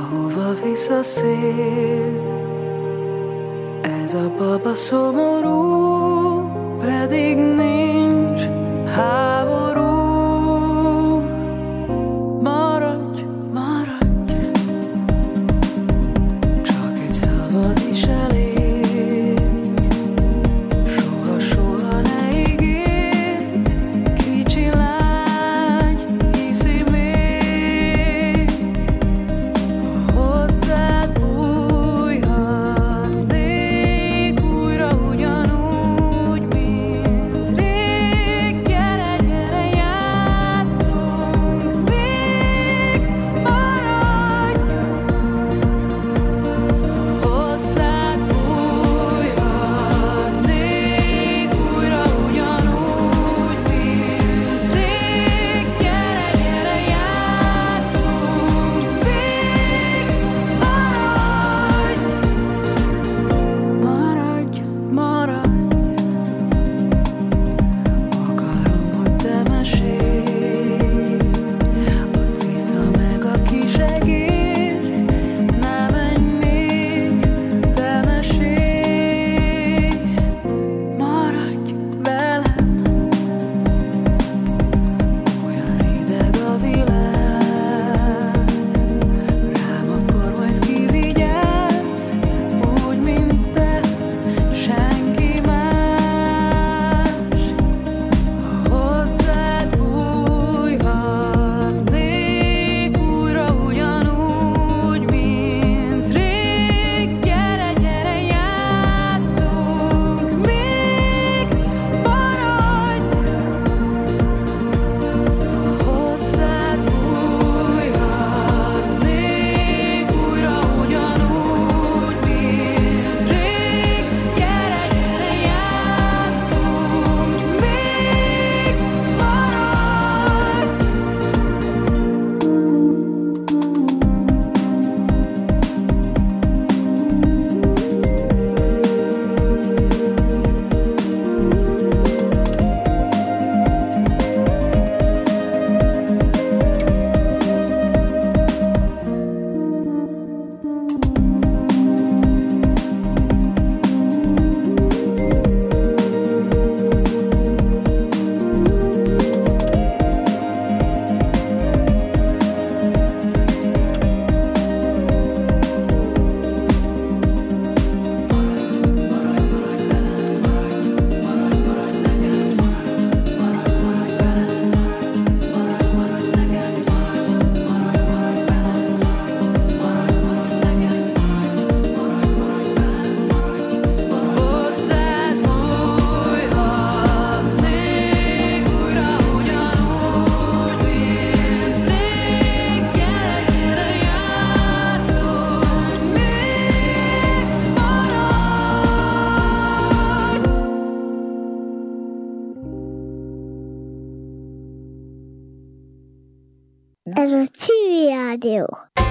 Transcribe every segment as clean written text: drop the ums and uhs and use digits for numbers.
ahova visz a szél. Ez a baba szomorú, pedig nincs háború. Maradj, maradj, csak egy szabad is elég. Soha, soha ne ígérd, kicsi lány, hiszi még. Ha hozzád bújhatnék újra ugyanúgy, mint rég. Gyere, gyere, játszunk még. Maradj, ha hozzád bújhatnék újra ugyanúgy, mint rég. Gyere, gyere, játszunk még. Maradj, maradj, akarom, hogy te mesélj. A cica meg a kisegér, ne menj még, te mesélj. Maradj velem, olyan ideg a világ, rám akkor majd kivigyázz, úgy, mint te, senki más. Ha hozzád bújhatnék újra ugyanúgy, mint rég. Gyere, gyere, játszunk még. Maradj, ha hozzád bújhatnék újra ugyanúgy, mint rég. Gyere, gyere, játszunk még. Maradj. Hozzád bújhatnék újra ugyanúgy, mint rég. Gyere, gyere, játszunk még. Maradj. Ez a Civil Rádió.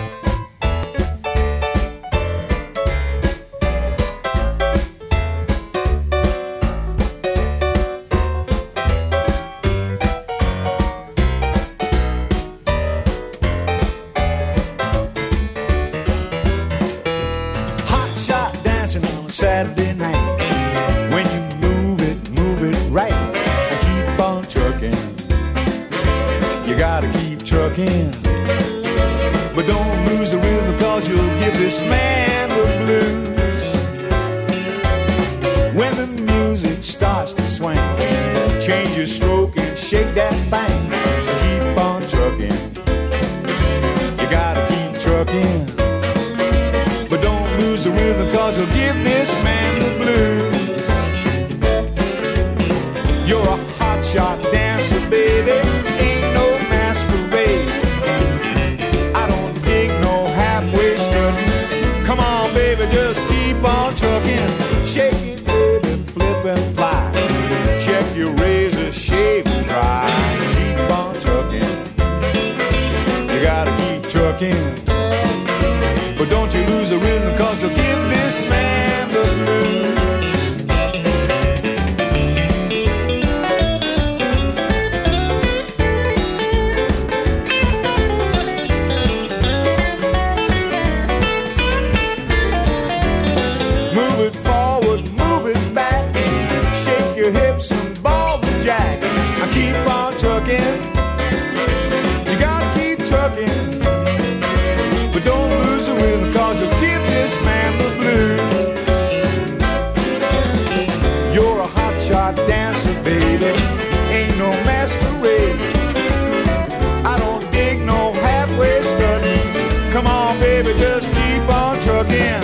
Hot shot dancing on a Saturday night. When you move it right, and keep on trucking. You gotta keep trucking, but don't lose the rhythm, cause you'll give this man the blues. When the music starts to swing, change your stroke and shake that thing. Keep on trucking. You gotta keep trucking, but don't lose the rhythm, cause you'll give this man the blues. You're a hot shot dancer, baby, ain't no masquerade. I don't dig no halfway strutting. Come on, baby, just keep on trucking. Shake it, baby, flip and fly. Check your razor, shave and dry. Keep on trucking. You gotta keep trucking, but don't you lose the rhythm, cause you'll give this man the blues. on, baby, just keep on trucking.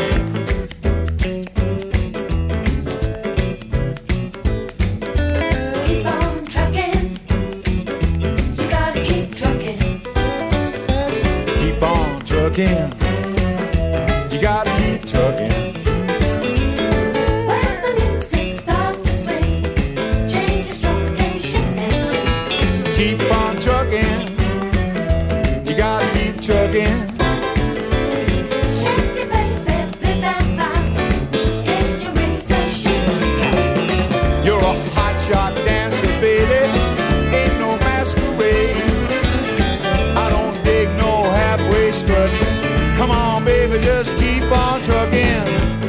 Keep on trucking. You gotta keep trucking. Keep on trucking. You gotta keep trucking. When the music starts to swing, change your stroke and shake that thing. Keep on trucking. You gotta keep trucking. Shake it, baby, flip and fly. Get your razor, shake it. You're a hot shot dancer, baby. Ain't no masquerade. I don't dig no halfway strutting. Come on, baby, just keep on trucking.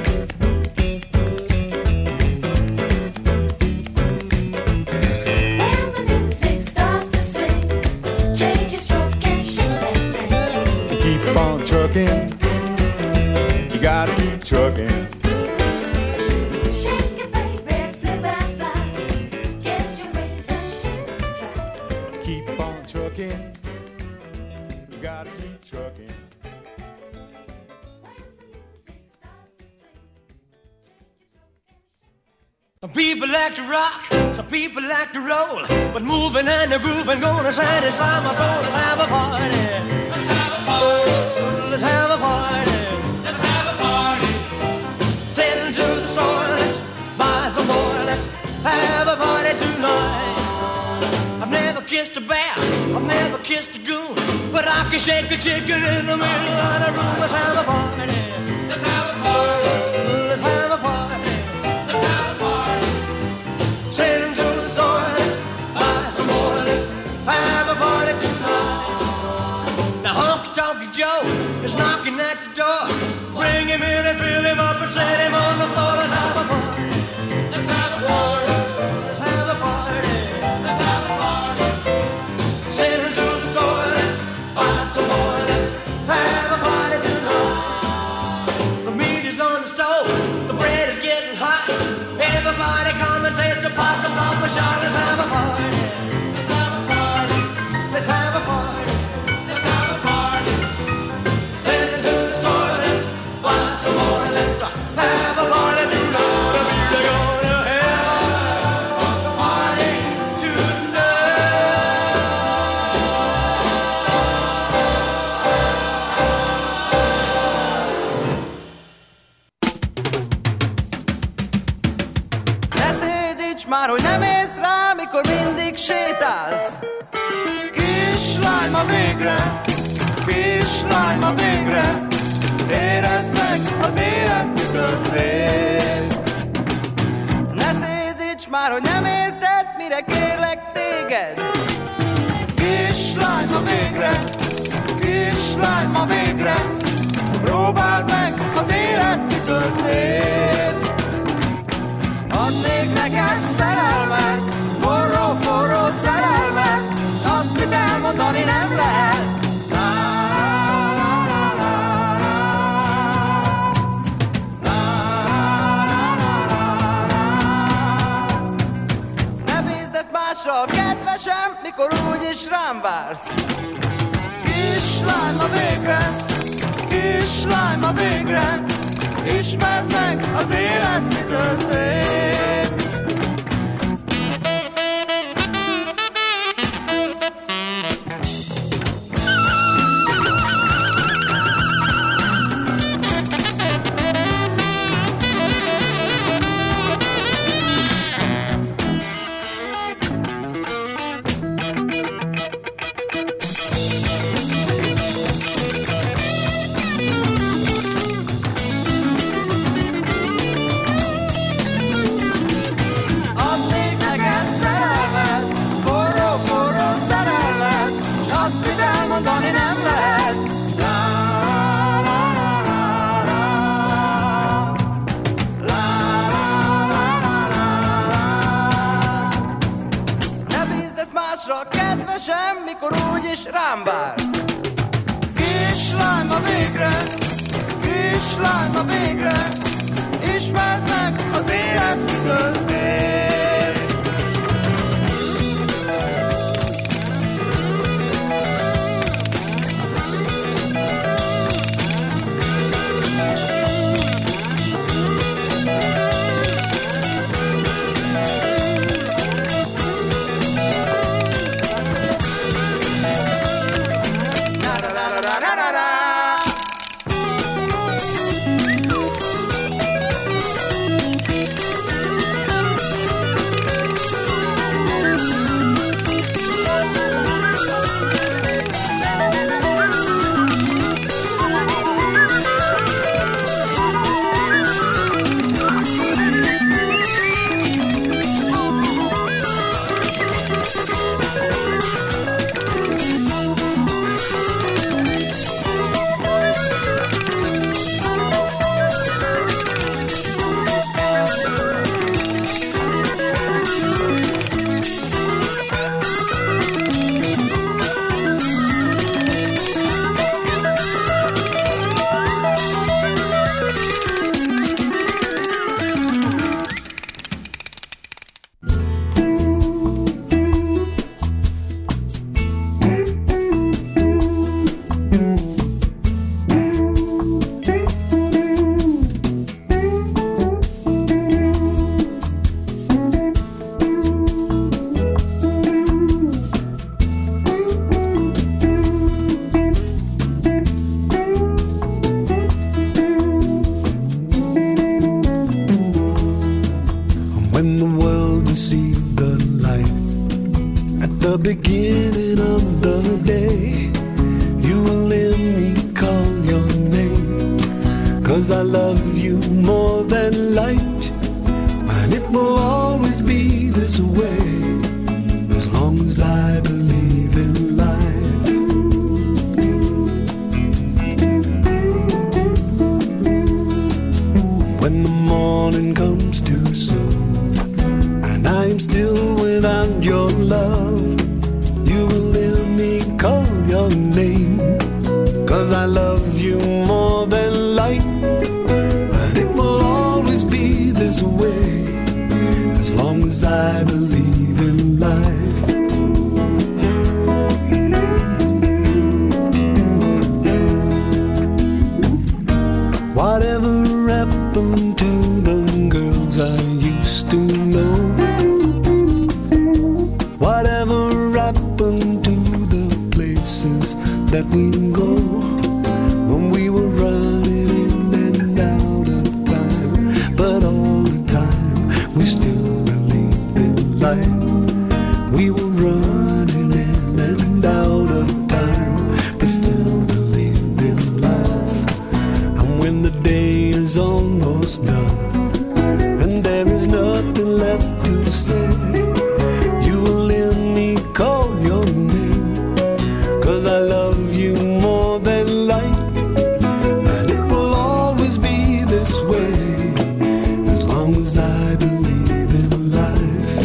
When the music starts to swing, change your stroke and shake that thing. Keep on trucking. You gotta keep trucking. Shake it, baby, flip and fly. Get your razor, shake it. Keep on trucking. You gotta keep trucking. Some people like to rock, some people like to roll, but moving and the grooving gonna satisfy my soul. Let's have a party. Let's have a party. Let's have a party. Let's have a party. Send to the store, let's buy some more. Let's have a party tonight. I've never kissed a bear, I've never kissed a goon, but I can shake a chicken in the middle of the room. Let's have a party. Let's have a party. Let's have a party. Let's have a party. Send to the store, let's buy some more. Let's have a party tonight. Now Honky Tonky Joe is knocking at the door. Bring him in and fill him up and set him on the floor. Let's have a party. Let's have a party. Let's have a party. Let's have a party. Send him to the store, let's buy some more. Let's have a party tonight. The meat is on the stove, the bread is getting hot. Everybody come and taste the pots of Papa Shot. Let's have a party. Let's have a party. Let's have a party. Let's have a party. Send it to the store. Let's buy some more. Let's have a party tonight. We're gonna have a party tonight. Ne szédíts már, hogy nem ész rá, mikor mindig sétálsz. Kislány, ma végre, kislány, ma végre, érezd meg az élet mikor szép. Ne szédíts már, hogy nem érted, mire kérlek téged. Kislány, ma végre, kislány, ma végre, próbáld meg az élet mikor szép. Adnék neked szerelmet, forró, forró szerelmet, s azt, mit elmondani nem lehet. La, la, la, la, la, la, la, la. Ne bízd ezt másra, kedvesem, mikor úgyis rám vársz. Kislány, ma végre, kislány, ma végre, ismerd meg az élet mitől szép. Adnék neked szerelmet, forró, forró szerelmet, s azt, mit elmondani nem lehet. La, la, la, la, la, la, la, la, la. Ne bízd ezt másra, kedvesem, mikor úgyis rám vársz. Kislány, ma végre, kislány, ma végre, ismerd meg az élet mitől szép. beginning of the day, you will let me call your name. 'Cause I love you more than light, and it will always be this way, as long as I believe in life. When the morning comes too soon, and I'm still without your love, you will let me call your name. 'Cause I love you more than light, and it will always be this way, as long as I believe in life. Whatever happened to the girls I used to know? Whatever happened to the places that we go when we were running in and out of time? But all the time we still believed in life. We were running in and out of time, but still believed in life. And when the day is almost done and there is nothing left to say, you will let me call your name. 'Cause I love you more than light, and it will always be this way, as long as I believe in life.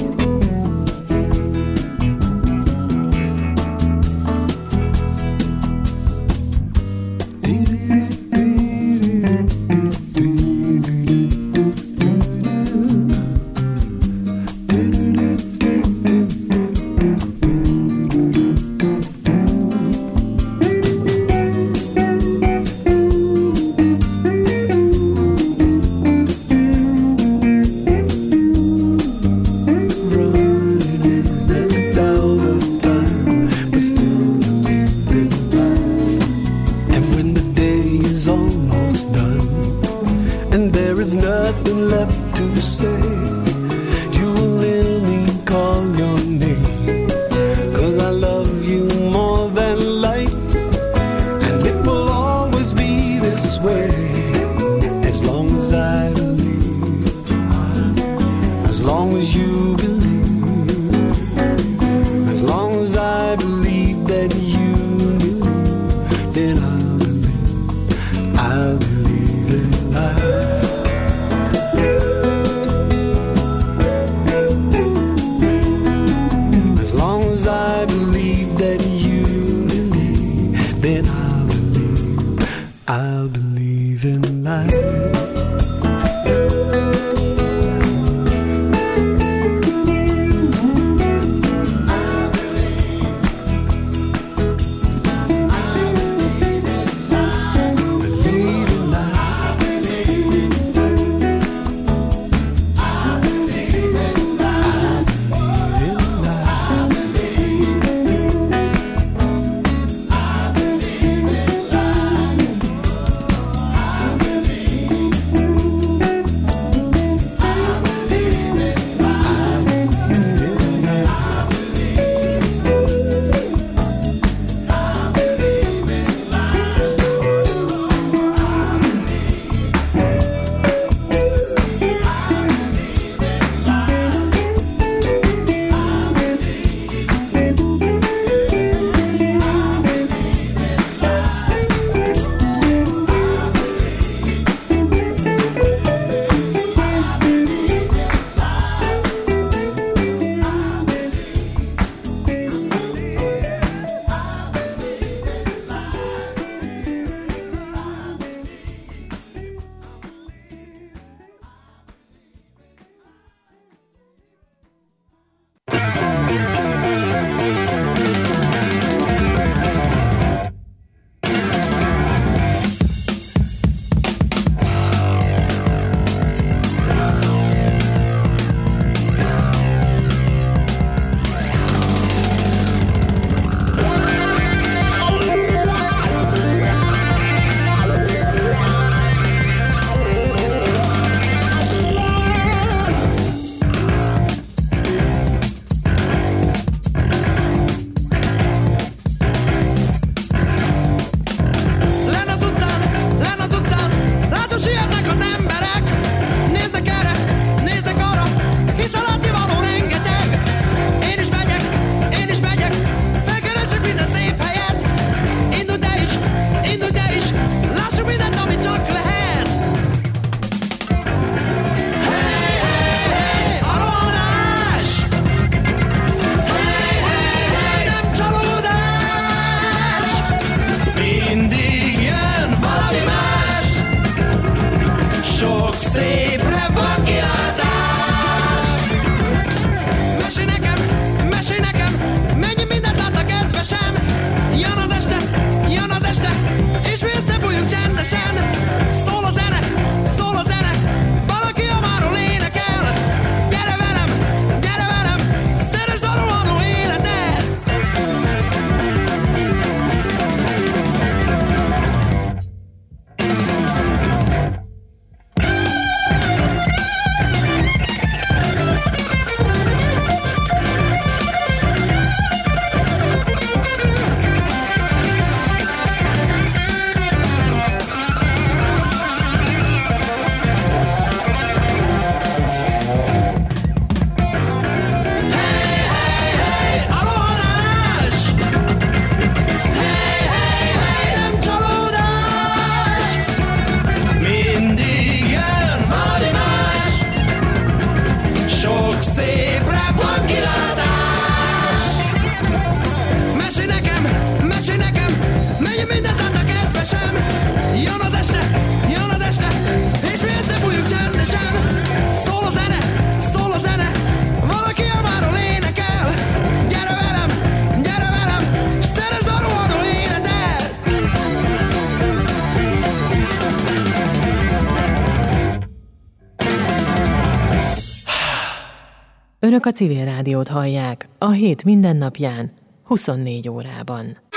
Önök a Civil Rádiót hallják a hét mindennapján, 24 órában.